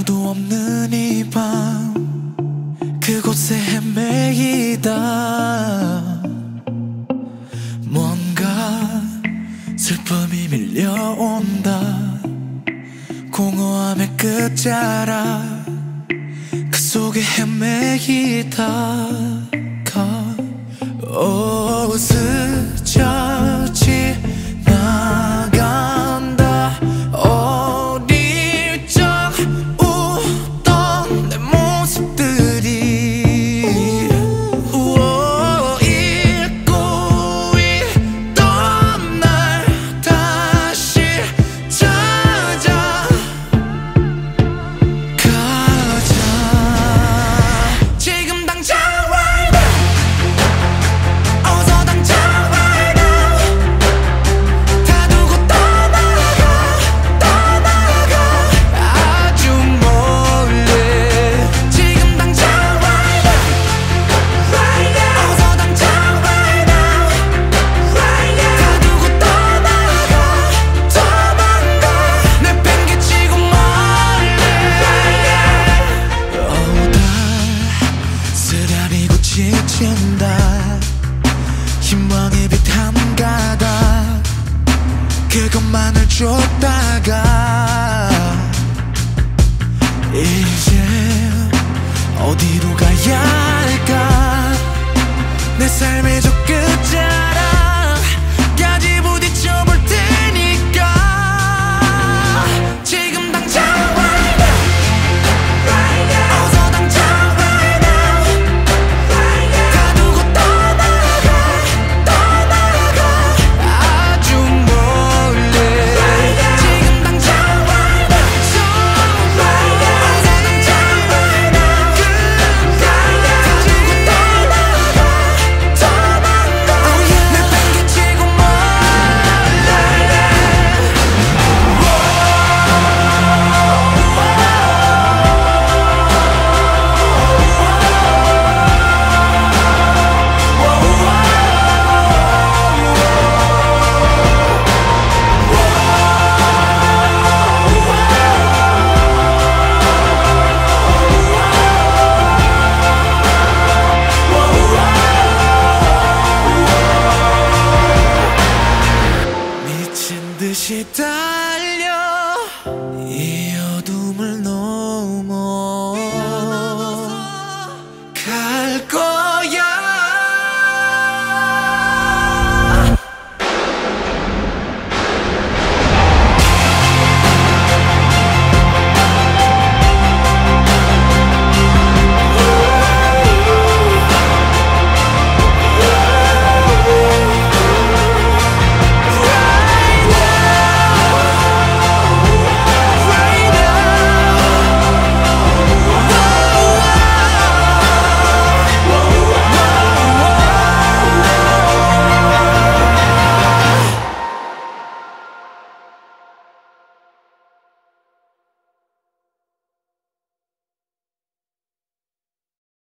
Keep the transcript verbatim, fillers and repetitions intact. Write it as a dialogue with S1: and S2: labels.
S1: 아무도 없는 이 밤 그곳에 헤매이다. 뭔가 슬픔이 밀려온다. 공허함의 끝자락 그 속에 헤매이다가 오 스쳐 지나간다. 어릴 적 웃던 내 모습들이 우오 잊고 있던 날 다시 찾아 가자. 지금 당장 right now. 어서 당장 right now. 다 두고 떠나가 떠나가 아주 멀리. 지금 당장 right now. right now. 어서 당장 right now. right now. 다 두고 떠나가 도망가 내팽개치고 멀리. 어우 달 쓰라리고 지친다. 희망의 빛 한 가닥 그것만을 쫓다가 이제 어디로 가야 할까. 내 삶의 저 끝자락까지 부딪혀 볼 테니까. 지금 당장 right now. right now. 어서 당장 right now. right now. 다 두고 떠나가 떠나가 아주 멀리. right now. 지금 당장 right now. So right now. 어서 당장 right now. right now. 다 두고 떠나가 도망가 내팽개치고 멀리. 미친 듯이 다